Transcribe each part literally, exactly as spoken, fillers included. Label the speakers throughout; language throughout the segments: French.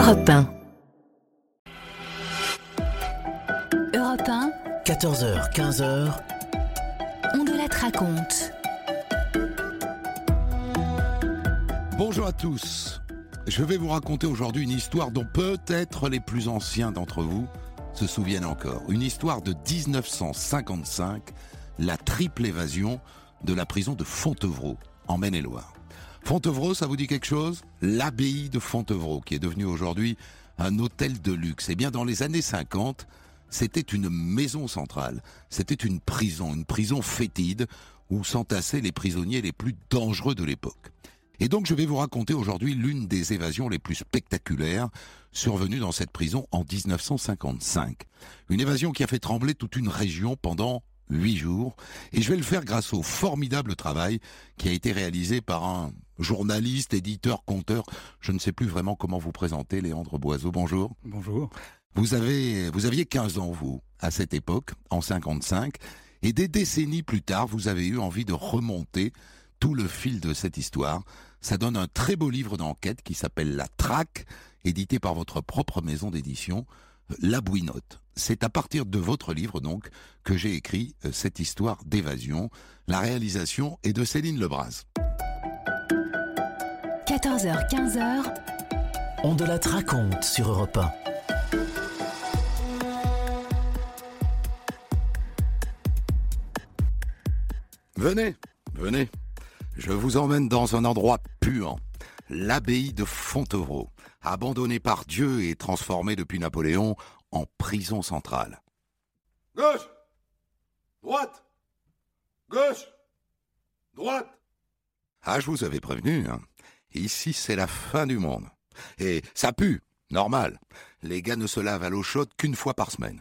Speaker 1: Europe un. Europe un.
Speaker 2: quatorze heures, quinze heures.
Speaker 1: On de la raconte.
Speaker 3: Bonjour à tous. Je vais vous raconter aujourd'hui une histoire dont peut-être les plus anciens d'entre vous se souviennent encore. Une histoire de dix-neuf cent cinquante-cinq, la triple évasion de la prison de Fontevraud, en Maine-et-Loire. Fontevraud, ça vous dit quelque chose ? L'abbaye de Fontevraud, qui est devenue aujourd'hui un hôtel de luxe. Eh bien, dans les années cinquante, c'était une maison centrale. C'était une prison, une prison fétide, où s'entassaient les prisonniers les plus dangereux de l'époque. Et donc, je vais vous raconter aujourd'hui l'une des évasions les plus spectaculaires survenues dans cette prison en dix-neuf cent cinquante-cinq. Une évasion qui a fait trembler toute une région pendant huit jours. Et je vais le faire grâce au formidable travail qui a été réalisé par un journaliste, éditeur, conteur. Je ne sais plus vraiment comment vous présenter, Léandre Boiseau. Bonjour.
Speaker 4: Bonjour.
Speaker 3: Vous avez, vous aviez quinze ans, vous, à cette époque, en cinquante-cinq. Et des décennies plus tard, vous avez eu envie de remonter tout le fil de cette histoire. Ça donne un très beau livre d'enquête qui s'appelle La Traque, édité par votre propre maison d'édition, La Bouinotte. C'est à partir de votre livre, donc, que j'ai écrit cette histoire d'évasion. La réalisation est de Céline Lebras.
Speaker 1: quatorze heures, quinze heures.
Speaker 2: On de la raconte sur Europe un.
Speaker 3: Venez, venez. Je vous emmène dans un endroit puant, l'abbaye de Fontevraud, abandonnée par Dieu et transformée depuis Napoléon en prison centrale. Gauche, droite, gauche, droite. Ah, je vous avais prévenu, hein. Ici, c'est la fin du monde. Et ça pue, normal. Les gars ne se lavent à l'eau chaude qu'une fois par semaine.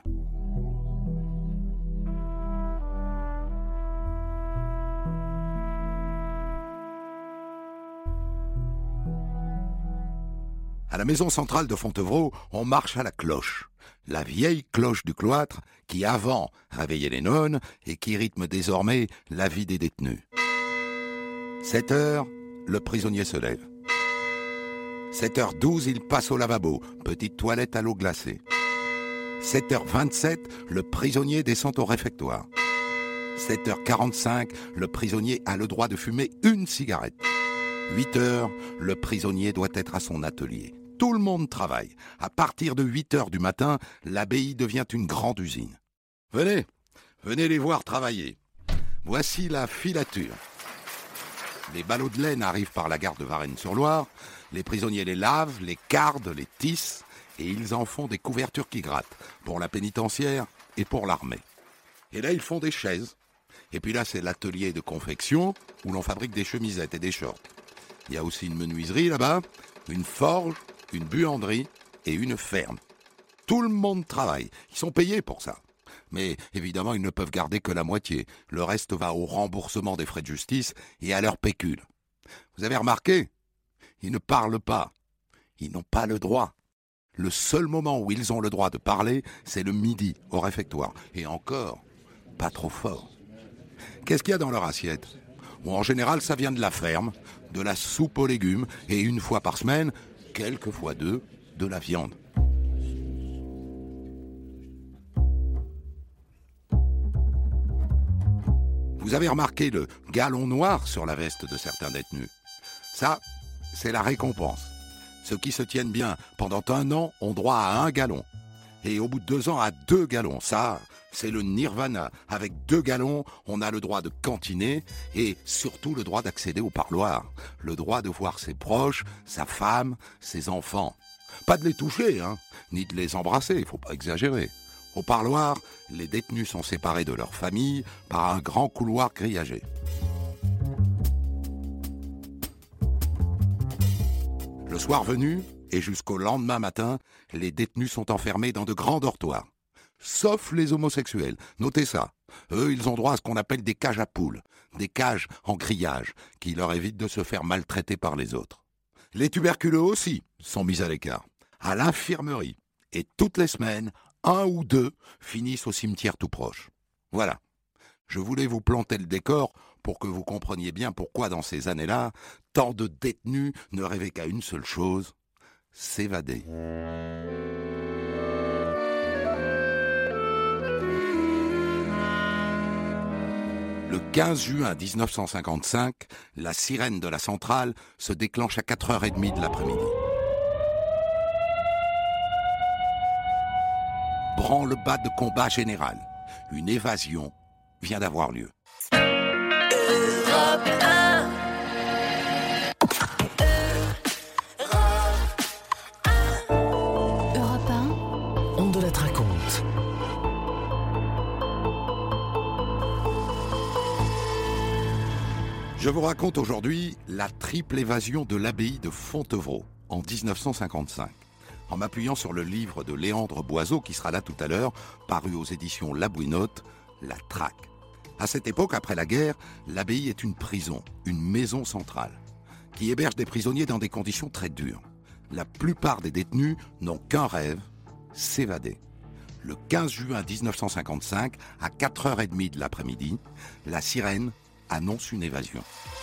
Speaker 3: À la maison centrale de Fontevraud, on marche à la cloche. La vieille cloche du cloître qui, avant, réveillait les nonnes et qui rythme désormais la vie des détenus. sept heures, le prisonnier se lève. sept heures douze, il passe au lavabo, petite toilette à l'eau glacée. sept heures vingt-sept, le prisonnier descend au réfectoire. sept heures quarante-cinq, le prisonnier a le droit de fumer une cigarette. huit heures, le prisonnier doit être à son atelier. Tout le monde travaille. À partir de huit heures du matin, l'abbaye devient une grande usine. Venez, venez les voir travailler. Voici la filature. Les ballots de laine arrivent par la gare de Varennes-sur-Loire. Les prisonniers les lavent, les cardent, les tissent, et ils en font des couvertures qui grattent, pour la pénitentiaire et pour l'armée. Et là, ils font des chaises. Et puis là, c'est l'atelier de confection, où l'on fabrique des chemisettes et des shorts. Il y a aussi une menuiserie là-bas, une forge, une buanderie et une ferme. Tout le monde travaille. Ils sont payés pour ça. Mais évidemment, ils ne peuvent garder que la moitié. Le reste va au remboursement des frais de justice et à leur pécule. Vous avez remarqué ? Ils ne parlent pas. Ils n'ont pas le droit. Le seul moment où ils ont le droit de parler, c'est le midi au réfectoire. Et encore, pas trop fort. Qu'est-ce qu'il y a dans leur assiette ? Bon, en général, ça vient de la ferme, de la soupe aux légumes, et une fois par semaine, quelquefois deux, de la viande. Vous avez remarqué le galon noir sur la veste de certains détenus ? Ça, c'est la récompense. Ceux qui se tiennent bien pendant un an ont droit à un gallon. Et au bout de deux ans, à deux gallons. Ça, c'est le nirvana. Avec deux gallons, on a le droit de cantiner et surtout le droit d'accéder au parloir. Le droit de voir ses proches, sa femme, ses enfants. Pas de les toucher, hein, ni de les embrasser, il faut pas exagérer. Au parloir, les détenus sont séparés de leur famille par un grand couloir grillagé. Le soir venu, et jusqu'au lendemain matin, les détenus sont enfermés dans de grands dortoirs. Sauf les homosexuels, notez ça. Eux, ils ont droit à ce qu'on appelle des cages à poules, des cages en grillage, qui leur évitent de se faire maltraiter par les autres. Les tuberculeux aussi sont mis à l'écart, à l'infirmerie. Et toutes les semaines, un ou deux finissent au cimetière tout proche. Voilà. Je voulais vous planter le décor pour que vous compreniez bien pourquoi dans ces années-là, tant de détenus ne rêvaient qu'à une seule chose, s'évader. Le quinze juin mille neuf cent cinquante-cinq, la sirène de la centrale se déclenche à quatre heures trente de l'après-midi. Branle-bas de combat général. Une évasion vient d'avoir lieu.
Speaker 1: Europe un. Europe un.
Speaker 2: On de la raconte.
Speaker 3: Je vous raconte aujourd'hui la triple évasion de l'abbaye de Fontevraud en dix-neuf cent cinquante-cinq, en m'appuyant sur le livre de Léandre Boiseau, qui sera là tout à l'heure, paru aux éditions La Bouinotte, La Traque. À cette époque, après la guerre, l'abbaye est une prison, une maison centrale, qui héberge des prisonniers dans des conditions très dures. La plupart des détenus n'ont qu'un rêve, s'évader. Le quinze juin mille neuf cent cinquante-cinq, à quatre heures trente de l'après-midi, la sirène annonce une évasion.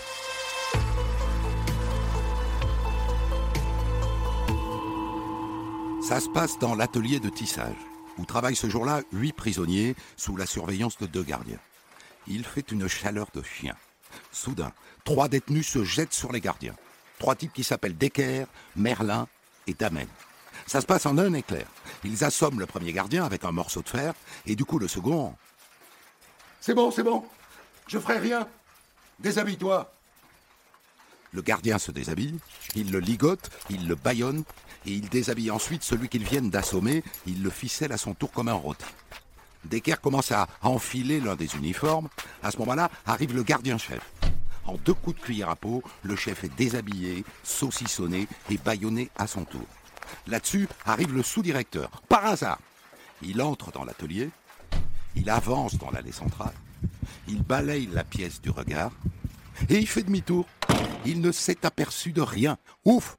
Speaker 3: Ça se passe dans l'atelier de tissage, où travaillent ce jour-là huit prisonniers sous la surveillance de deux gardiens. Il fait une chaleur de chien. Soudain, trois détenus se jettent sur les gardiens. Trois types qui s'appellent Decker, Merlin et Damen. Ça se passe en un éclair. Ils assomment le premier gardien avec un morceau de fer, et du coup le second... C'est bon, c'est bon, je ferai rien. Déshabille-toi. Le gardien se déshabille, il le ligote, il le bâillonne, et il déshabille ensuite celui qu'ils viennent d'assommer, il le ficelle à son tour comme un rôti. Decker commence à enfiler l'un des uniformes. À ce moment-là, arrive le gardien-chef. En deux coups de cuillère à peau, le chef est déshabillé, saucissonné et bâillonné à son tour. Là-dessus, arrive le sous-directeur, par hasard. Il entre dans l'atelier, il avance dans l'allée centrale, il balaye la pièce du regard, et il fait demi-tour. Il ne s'est aperçu de rien. Ouf!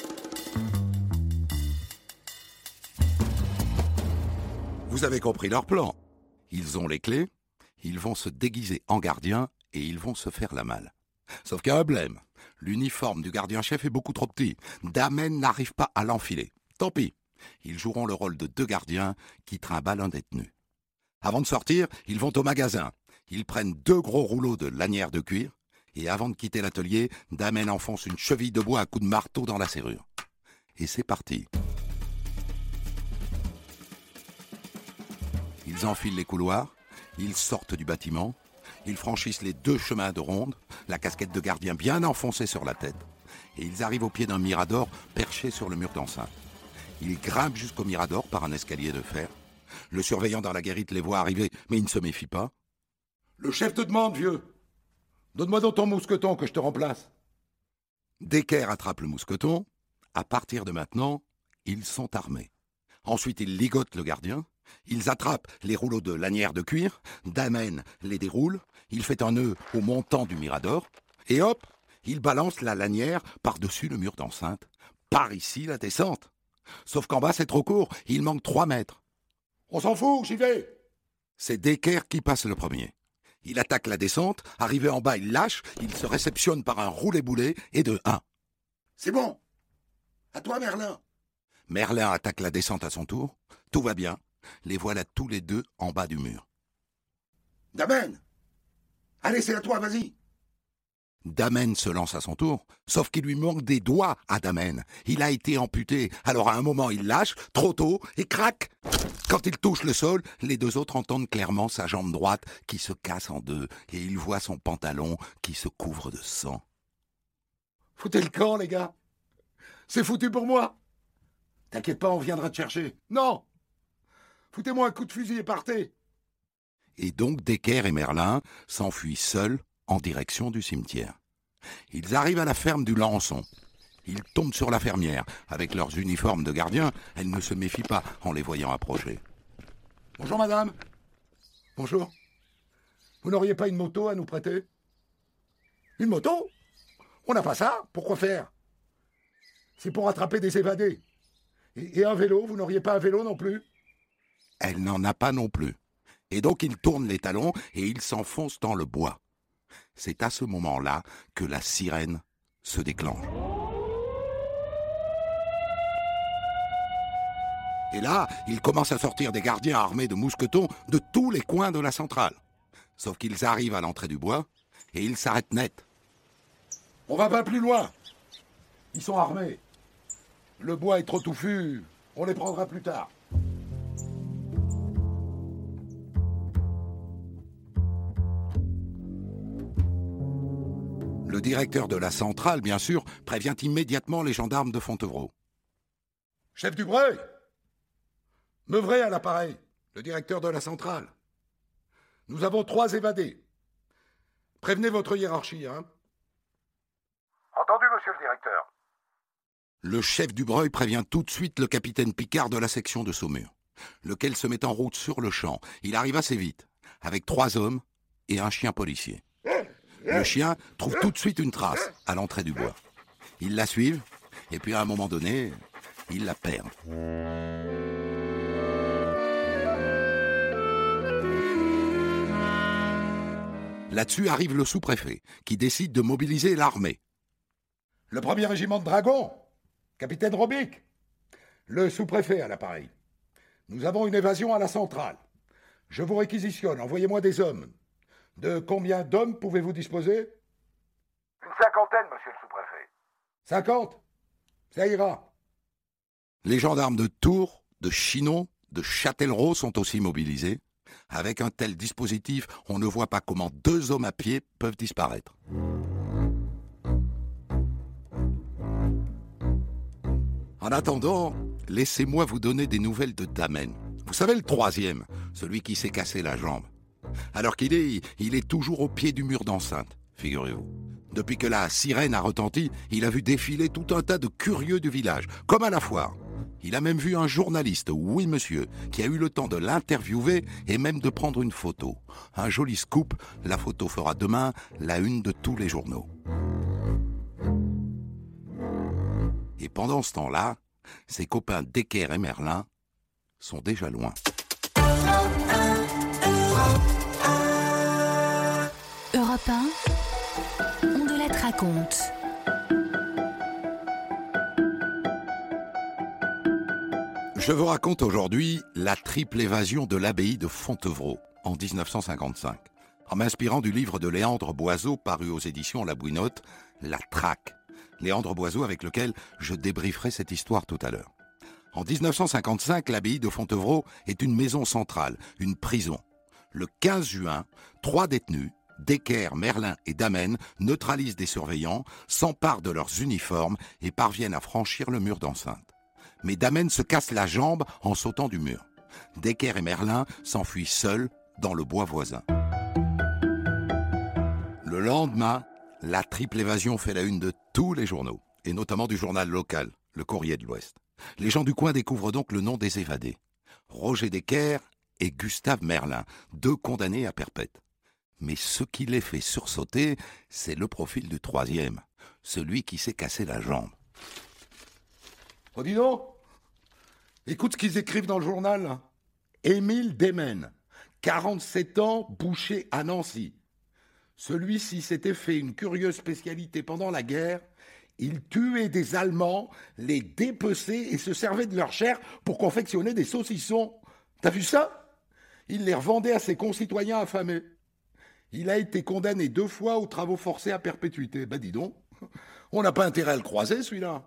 Speaker 3: Vous avez compris leur plan. Ils ont les clés, ils vont se déguiser en gardien et ils vont se faire la malle. Sauf qu'il y a un blême. L'uniforme du gardien-chef est beaucoup trop petit. Damen n'arrive pas à l'enfiler. Tant pis. Ils joueront le rôle de deux gardiens qui trimballent un détenu. Avant de sortir, ils vont au magasin. Ils prennent deux gros rouleaux de lanières de cuir. Et avant de quitter l'atelier, Damen enfonce une cheville de bois à coups de marteau dans la serrure. Et c'est parti. Ils enfilent les couloirs, ils sortent du bâtiment, ils franchissent les deux chemins de ronde, la casquette de gardien bien enfoncée sur la tête, et ils arrivent au pied d'un mirador perché sur le mur d'enceinte. Ils grimpent jusqu'au mirador par un escalier de fer. Le surveillant dans la guérite les voit arriver, mais il ne se méfie pas. « Le chef te demande, vieux. Donne-moi donc ton mousqueton que je te remplace. » Decker attrape le mousqueton. À partir de maintenant, ils sont armés. Ensuite, ils ligotent le gardien. Ils attrapent les rouleaux de lanières de cuir, Damen les déroule, il fait un nœud au montant du mirador, et hop, il balance la lanière par-dessus le mur d'enceinte. Par ici la descente. Sauf qu'en bas c'est trop court, il manque trois mètres. On s'en fout, j'y vais. C'est Decker qui passe le premier. Il attaque la descente, arrivé en bas il lâche, il se réceptionne par un roulé-boulé et de un. C'est bon. À toi Merlin. Merlin attaque la descente à son tour, tout va bien. Les voilà tous les deux en bas du mur. Damen! Allez, c'est à toi, vas-y! Damen se lance à son tour, sauf qu'il lui manque des doigts à Damen. Il a été amputé, alors à un moment il lâche, trop tôt, et crac! Quand il touche le sol, les deux autres entendent clairement sa jambe droite qui se casse en deux, et il voit son pantalon qui se couvre de sang. Foutez le camp, les gars! C'est foutu pour moi! T'inquiète pas, on viendra te chercher. Non! Foutez-moi un coup de fusil et partez. Et donc Decker et Merlin s'enfuient seuls en direction du cimetière. Ils arrivent à la ferme du Lançon. Ils tombent sur la fermière. Avec leurs uniformes de gardiens, elle ne se méfie pas en les voyant approcher. Bonjour madame. Bonjour. Vous n'auriez pas une moto à nous prêter? Une moto? On n'a pas ça. Pourquoi faire? C'est pour attraper des évadés. Et, et un vélo, vous n'auriez pas un vélo non plus? Elle n'en a pas non plus. Et donc il tourne les talons et il s'enfonce dans le bois. C'est à ce moment-là que la sirène se déclenche. Et là, il commence à sortir des gardiens armés de mousquetons de tous les coins de la centrale. Sauf qu'ils arrivent à l'entrée du bois et ils s'arrêtent net. On va pas plus loin. Ils sont armés. Le bois est trop touffu. On les prendra plus tard. Le directeur de la centrale, bien sûr, prévient immédiatement les gendarmes de Fontevraud. Chef Dubreuil, Meuvray à l'appareil, le directeur de la centrale. Nous avons trois évadés. Prévenez votre hiérarchie, hein.
Speaker 4: Entendu, monsieur le directeur.
Speaker 3: Le chef Dubreuil prévient tout de suite le capitaine Picard de la section de Saumur, lequel se met en route sur le champ. Il arrive assez vite, avec trois hommes et un chien policier. Le chien trouve tout de suite une trace à l'entrée du bois. Ils la suivent, et puis à un moment donné, ils la perdent. Là-dessus arrive le sous-préfet, qui décide de mobiliser l'armée. Le premier régiment de dragons, capitaine Robic. Le sous-préfet à l'appareil. Nous avons une évasion à la centrale. Je vous réquisitionne, envoyez-moi des hommes. De combien d'hommes pouvez-vous disposer?
Speaker 4: Une cinquantaine, monsieur le sous-préfet.
Speaker 3: Cinquante? Ça ira. Les gendarmes de Tours, de Chinon, de Châtellerault sont aussi mobilisés. Avec un tel dispositif, on ne voit pas comment deux hommes à pied peuvent disparaître. En attendant, laissez-moi vous donner des nouvelles de Damen. Vous savez, le troisième, celui qui s'est cassé la jambe. Alors qu'il est, il est toujours au pied du mur d'enceinte, figurez-vous. Depuis que la sirène a retenti, il a vu défiler tout un tas de curieux du village, comme à la foire. Il a même vu un journaliste, oui monsieur, qui a eu le temps de l'interviewer et même de prendre une photo. Un joli scoop, la photo fera demain la une de tous les journaux. Et pendant ce temps-là, ses copains Decker et Merlin sont déjà loin.
Speaker 1: Europe un, on de la raconte.
Speaker 3: Je vous raconte aujourd'hui la triple évasion de l'abbaye de Fontevraud en dix-neuf cent cinquante-cinq, en m'inspirant du livre de Léandre Boiseau paru aux éditions La Bouinotte, La Traque. Léandre Boiseau avec lequel je débrieferai cette histoire tout à l'heure. En dix-neuf cent cinquante-cinq, l'abbaye de Fontevraud est une maison centrale, une prison. Le quinze juin, trois détenus, Decker, Merlin et Damen, neutralisent des surveillants, s'emparent de leurs uniformes et parviennent à franchir le mur d'enceinte. Mais Damen se casse la jambe en sautant du mur. Decker et Merlin s'enfuient seuls dans le bois voisin. Le lendemain, la triple évasion fait la une de tous les journaux, et notamment du journal local, le Courrier de l'Ouest. Les gens du coin découvrent donc le nom des évadés. Roger Decker et Gustave Merlin, deux condamnés à perpète. Mais ce qui les fait sursauter, c'est le profil du troisième, celui qui s'est cassé la jambe. Oh dis donc, écoute ce qu'ils écrivent dans le journal. Émile Demen, quarante-sept ans, boucher à Nancy. Celui-ci s'était fait une curieuse spécialité pendant la guerre. Il tuait des Allemands, les dépeçait et se servait de leur chair pour confectionner des saucissons. T'as vu ça? Il les revendait à ses concitoyens affamés. Il a été condamné deux fois aux travaux forcés à perpétuité. Ben dis donc, on n'a pas intérêt à le croiser celui-là.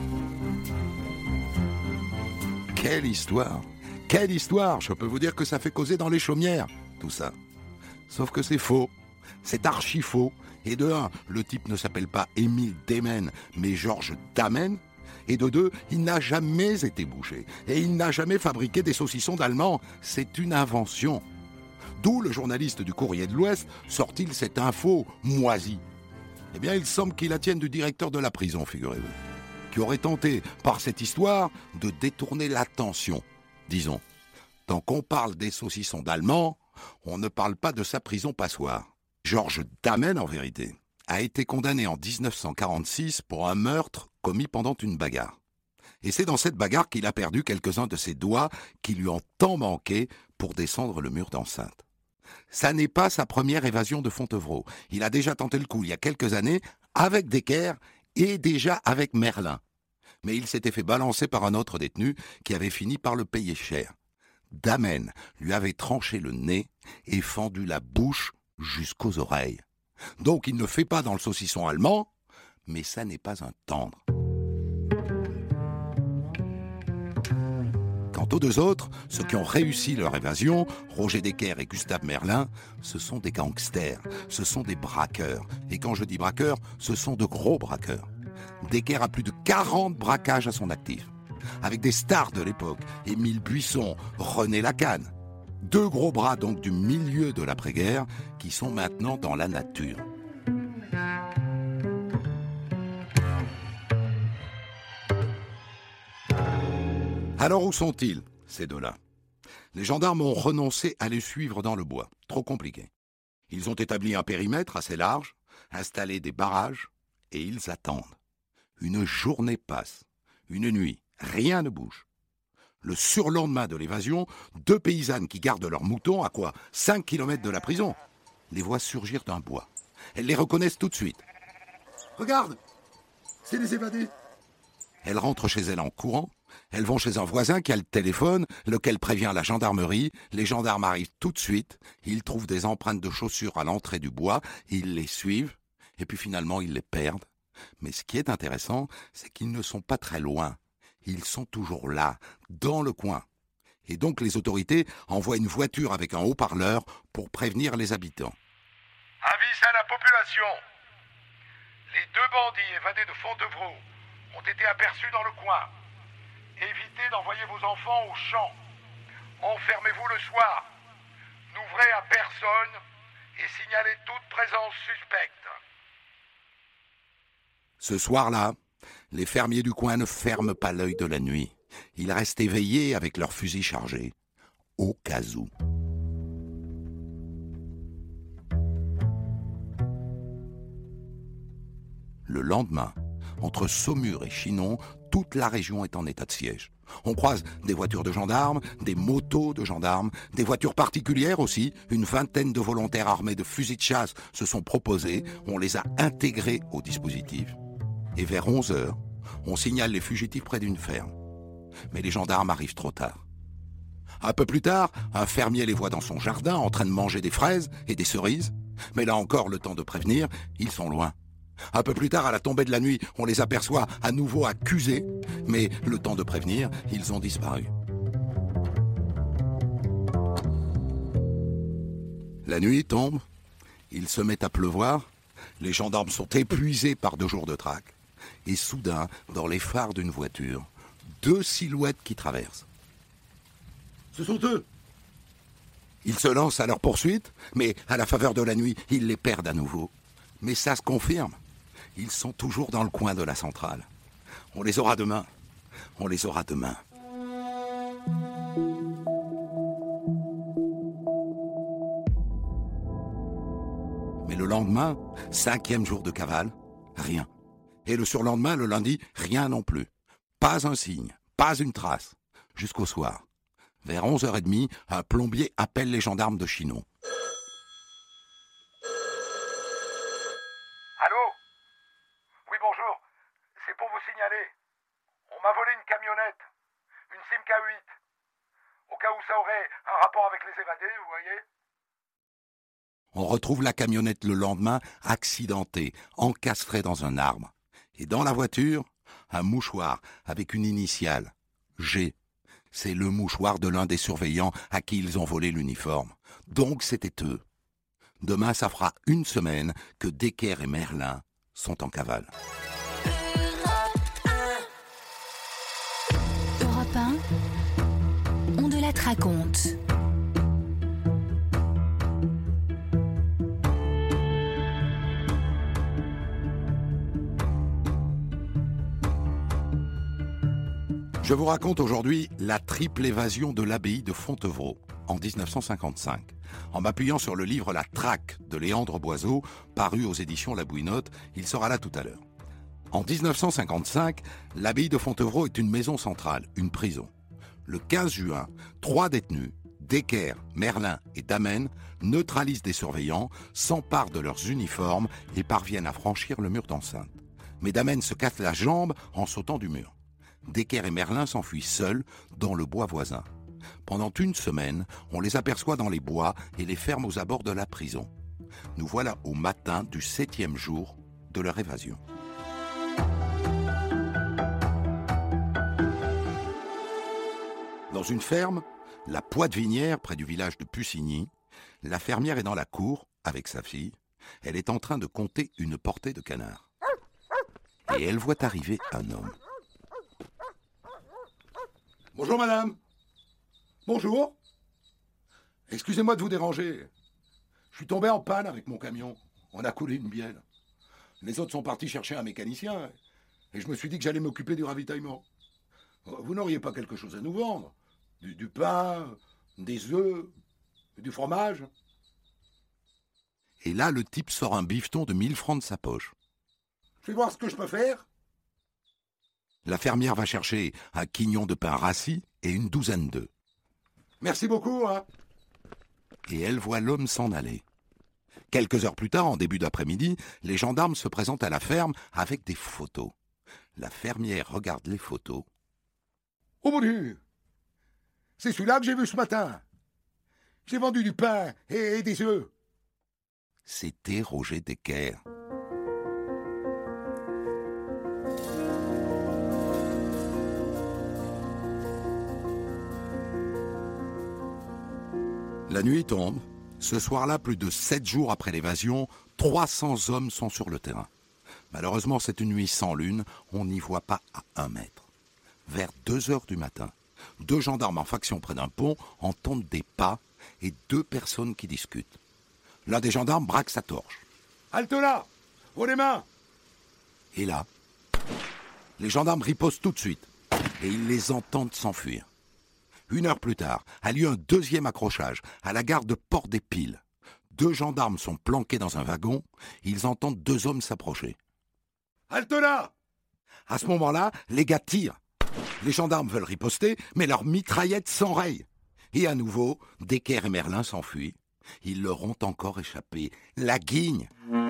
Speaker 3: Quelle histoire! Quelle histoire! Je peux vous dire que ça fait causer dans les chaumières, tout ça. Sauf que c'est faux. C'est archi faux. Et de un, le type ne s'appelle pas Émile Demen, mais Georges Damen. Et de deux, il n'a jamais été boucher. Et il n'a jamais fabriqué des saucissons d'Allemands. C'est une invention. D'où le journaliste du Courrier de l'Ouest sort-il cette info moisie? Eh bien, il semble qu'il la tienne du directeur de la prison, figurez-vous, qui aurait tenté, par cette histoire, de détourner l'attention. Disons, tant qu'on parle des saucissons d'Allemands, on ne parle pas de sa prison passoire. Georges Damen, en vérité, a été condamné en dix-neuf cent quarante-six pour un meurtre commis pendant une bagarre. Et c'est dans cette bagarre qu'il a perdu quelques-uns de ses doigts qui lui ont tant manqué pour descendre le mur d'enceinte. Ça n'est pas sa première évasion de Fontevraud. Il a déjà tenté le coup il y a quelques années avec Decker et déjà avec Merlin. Mais il s'était fait balancer par un autre détenu qui avait fini par le payer cher. Damen lui avait tranché le nez et fendu la bouche jusqu'aux oreilles. Donc il ne fait pas dans le saucisson allemand, mais ça n'est pas un tendre. Quant aux deux autres, ceux qui ont réussi leur évasion, Roger Decker et Gustave Merlin, ce sont des gangsters, ce sont des braqueurs. Et quand je dis braqueurs, ce sont de gros braqueurs. Decker a plus de quarante braquages à son actif, avec des stars de l'époque, Émile Buisson, René Lacanne. Deux gros bras donc du milieu de l'après-guerre qui sont maintenant dans la nature. Alors où sont-ils, ces deux-là ? Les gendarmes ont renoncé à les suivre dans le bois. Trop compliqué. Ils ont établi un périmètre assez large, installé des barrages, et ils attendent. Une journée passe, une nuit, rien ne bouge. Le surlendemain de l'évasion, deux paysannes qui gardent leurs moutons à quoi cinq kilomètres de la prison, les voient surgir d'un bois. Elles les reconnaissent tout de suite.
Speaker 5: « Regarde, c'est les évadés !»
Speaker 3: Elles rentrent chez elles en courant. Elles vont chez un voisin qui a le téléphone, lequel prévient la gendarmerie. Les gendarmes arrivent tout de suite. Ils trouvent des empreintes de chaussures à l'entrée du bois. Ils les suivent. Et puis finalement, ils les perdent. Mais ce qui est intéressant, c'est qu'ils ne sont pas très loin. Ils sont toujours là, dans le coin. Et donc les autorités envoient une voiture avec un haut-parleur pour prévenir les habitants.
Speaker 4: Avis à la population. Les deux bandits évadés de Fontevraud ont été aperçus dans le coin. Évitez d'envoyer vos enfants au champ. Enfermez-vous le soir. N'ouvrez à personne et signalez toute présence suspecte.
Speaker 3: Ce soir-là, les fermiers du coin ne ferment pas l'œil de la nuit. Ils restent éveillés avec leurs fusils chargés, au cas où. Le lendemain, entre Saumur et Chinon, toute la région est en état de siège. On croise des voitures de gendarmes, des motos de gendarmes, des voitures particulières aussi. Une vingtaine de volontaires armés de fusils de chasse se sont proposés. On les a intégrés au dispositif. Et vers onze heures, on signale les fugitifs près d'une ferme. Mais les gendarmes arrivent trop tard. Un peu plus tard, un fermier les voit dans son jardin en train de manger des fraises et des cerises. Mais là encore, le temps de prévenir, ils sont loin. Un peu plus tard, à la tombée de la nuit, on les aperçoit à nouveau accusés, mais le temps de prévenir, ils ont disparu. La nuit tombe, il se met à pleuvoir, les gendarmes sont épuisés par deux jours de traque, et soudain, dans les phares d'une voiture, deux silhouettes qui traversent.
Speaker 5: Ce sont eux.
Speaker 3: Ils se lancent à leur poursuite, mais à la faveur de la nuit, ils les perdent à nouveau. Mais ça se confirme. Ils sont toujours dans le coin de la centrale. On les aura demain. On les aura demain. Mais le lendemain, cinquième jour de cavale, rien. Et le surlendemain, le lundi, rien non plus. Pas un signe, pas une trace. Jusqu'au soir. Vers onze heures trente, un plombier appelle les gendarmes de Chinon.
Speaker 4: Allô ? Oui, bonjour. C'est pour vous signaler. On m'a volé une camionnette. Une Simca huit. Au cas où ça aurait un rapport avec les évadés, vous voyez ?
Speaker 3: On retrouve la camionnette le lendemain, accidentée, encastrée dans un arbre. Et dans la voiture, un mouchoir avec une initiale, G. C'est le mouchoir de l'un des surveillants à qui ils ont volé l'uniforme. Donc c'était eux. Demain, ça fera une semaine que Decker et Merlin sont en cavale.
Speaker 1: Europe un, on de la raconte.
Speaker 3: Je vous raconte aujourd'hui la triple évasion de l'abbaye de Fontevraud en dix-neuf cent cinquante-cinq, en m'appuyant sur le livre La Traque de Léandre Boiseau, paru aux éditions La Bouinotte. Il sera là tout à l'heure. En dix-neuf cent cinquante-cinq, l'abbaye de Fontevraud est une maison centrale, une prison. Le quinze juin, trois détenus, Decker, Merlin et Damen, neutralisent des surveillants, s'emparent de leurs uniformes et parviennent à franchir le mur d'enceinte. Mais Damen se casse la jambe en sautant du mur. Decker et Merlin s'enfuient seuls dans le bois voisin. Pendant une semaine, on les aperçoit dans les bois et les ferme aux abords de la prison. Nous voilà au matin du septième jour de leur évasion. Dans une ferme, la Poitevinière, près du village de Pussigny, la fermière est dans la cour avec sa fille. Elle est en train de compter une portée de canards. Et elle voit arriver un homme.
Speaker 5: Bonjour madame. Bonjour. Excusez-moi de vous déranger. Je suis tombé en panne avec mon camion. On a coulé une bielle. Les autres sont partis chercher un mécanicien. Et je me suis dit que j'allais m'occuper du ravitaillement. Vous n'auriez pas quelque chose à nous vendre? Du, du pain, des œufs, du fromage?
Speaker 3: Et là, le type sort un bifton de mille francs de sa poche.
Speaker 5: Je vais voir ce que je peux faire.
Speaker 3: La fermière va chercher un quignon de pain rassis et une douzaine d'œufs.
Speaker 5: Merci beaucoup, hein.
Speaker 3: Et elle voit l'homme s'en aller. Quelques heures plus tard, en début d'après-midi, les gendarmes se présentent à la ferme avec des photos. La fermière regarde les photos.
Speaker 5: Oh mon Dieu! C'est celui-là que j'ai vu ce matin. J'ai vendu du pain et, et des œufs.
Speaker 3: C'était Roger Decker. La nuit tombe. Ce soir-là, plus de sept jours après l'évasion, trois cents hommes sont sur le terrain. Malheureusement, c'est une nuit sans lune, on n'y voit pas à un mètre. Vers deux heures du matin, deux gendarmes en faction près d'un pont entendent des pas et deux personnes qui discutent. L'un des gendarmes braque sa torche.
Speaker 5: « Halte là! Haut les mains !»
Speaker 3: Et là, les gendarmes ripostent tout de suite et ils les entendent s'enfuir. Une heure plus tard, a lieu un deuxième accrochage à la gare de Port-des-Piles. Deux gendarmes sont planqués dans un wagon, ils entendent deux hommes s'approcher.
Speaker 5: « Halte là !»
Speaker 3: À ce moment-là, les gars tirent. Les gendarmes veulent riposter, mais leurs mitraillettes s'enrayent. Et à nouveau, Decker et Merlin s'enfuient. Ils leur ont encore échappé. La guigne.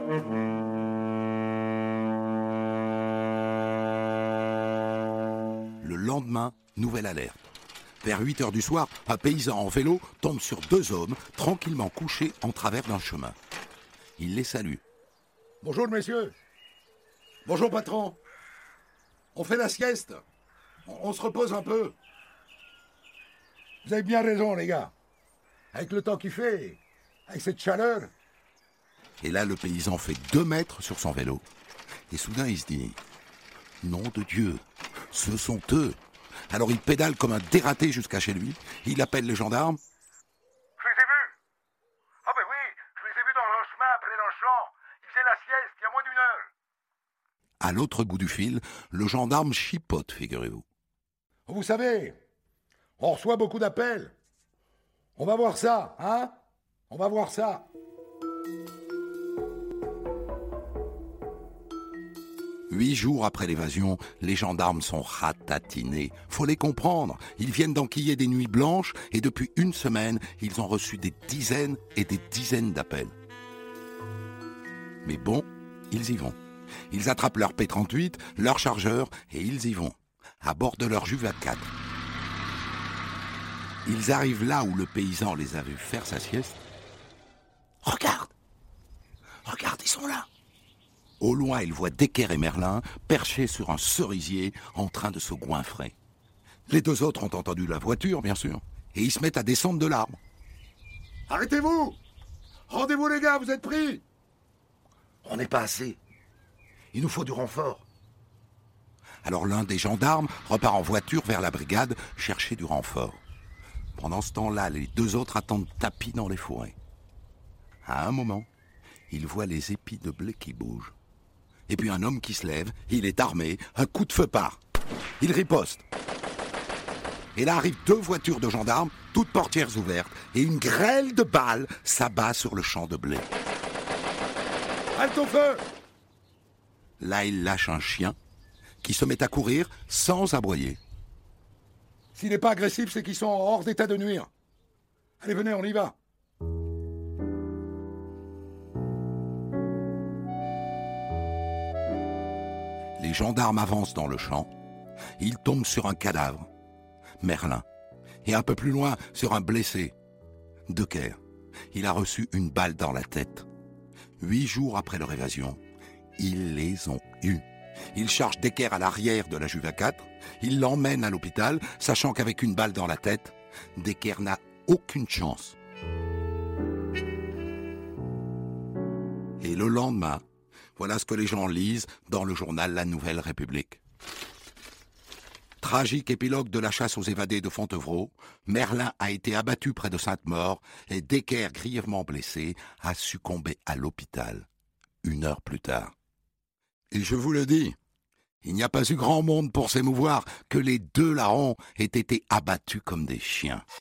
Speaker 3: Le lendemain, nouvelle alerte. Vers huit heures du soir, un paysan en vélo tombe sur deux hommes tranquillement couchés en travers d'un chemin. Il les salue.
Speaker 5: « Bonjour messieurs. Bonjour patron. On fait la sieste. On, on se repose un peu. Vous avez bien raison les gars. Avec le temps qu'il fait, avec cette chaleur. »
Speaker 3: Et là, le paysan fait deux mètres sur son vélo. Et soudain, il se dit « Nom de Dieu, ce sont eux !» Alors il pédale comme un dératé jusqu'à chez lui. Il appelle les gendarmes.
Speaker 4: « Je les ai vus. Ah ben oui, je les ai vus dans un chemin près d'un champ. Ils faisaient la sieste il y a moins d'une heure. »
Speaker 3: À l'autre bout du fil, le gendarme chipote, figurez-vous.
Speaker 5: « Vous savez, on reçoit beaucoup d'appels. On va voir ça, hein? On va voir ça. »
Speaker 3: Huit jours après l'évasion, les gendarmes sont ratatinés. Faut les comprendre. Ils viennent d'enquiller des nuits blanches et depuis une semaine, ils ont reçu des dizaines et des dizaines d'appels. Mais bon, ils y vont. Ils attrapent leur P trente-huit, leur chargeur et ils y vont, à bord de leur Juve vingt-quatre. Ils arrivent là où le paysan les a vus faire sa sieste. Regarde! Regarde, ils sont là! Au loin, il voit Decker et Merlin perchés sur un cerisier en train de se goinfrer. Les deux autres ont entendu la voiture, bien sûr, et ils se mettent à descendre de l'arbre.
Speaker 5: « Arrêtez-vous! Rendez-vous les gars, vous êtes pris! »
Speaker 3: On n'est pas assez. Il nous faut du renfort. Alors l'un des gendarmes repart en voiture vers la brigade chercher du renfort. Pendant ce temps-là, les deux autres attendent tapis dans les forêts. À un moment, ils voient les épis de blé qui bougent. Et puis un homme qui se lève, il est armé, un coup de feu part. Il riposte. Et là arrivent deux voitures de gendarmes, toutes portières ouvertes, et une grêle de balles s'abat sur le champ de blé.
Speaker 5: Halte au feu!
Speaker 3: Là, il lâche un chien qui se met à courir sans aboyer.
Speaker 5: S'il n'est pas agressif, c'est qu'ils sont hors d'état de nuire. Allez, venez, on y va.
Speaker 3: Les gendarmes avancent dans le champ il tombe sur un cadavre, Merlin, et un peu plus loin sur un blessé, Decker. Il a reçu une balle dans la tête. Huit jours après leur évasion, ils les ont eus. Ils chargent Decker à l'arrière de la Juva quatre, ils l'emmènent à l'hôpital, sachant qu'avec une balle dans la tête, Decker n'a aucune chance. Et le lendemain, voilà ce que les gens lisent dans le journal La Nouvelle République. Tragique épilogue de la chasse aux évadés de Fontevraud, Merlin a été abattu près de Sainte-Maure et Decker, grièvement blessé, a succombé à l'hôpital, une heure plus tard. Et je vous le dis, il n'y a pas eu grand monde pour s'émouvoir que les deux larrons aient été abattus comme des chiens.